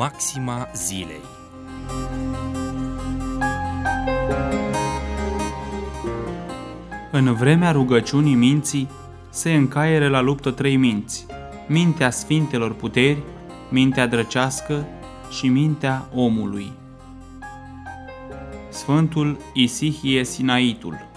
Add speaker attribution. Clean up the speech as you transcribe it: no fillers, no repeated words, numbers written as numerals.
Speaker 1: Maxima zilei.
Speaker 2: În vremea rugăciunii minții se încaiere la luptă 3 minți: mintea sfintelor puteri, mintea drăcească și mintea omului. Sfântul Isihie Sinaitul.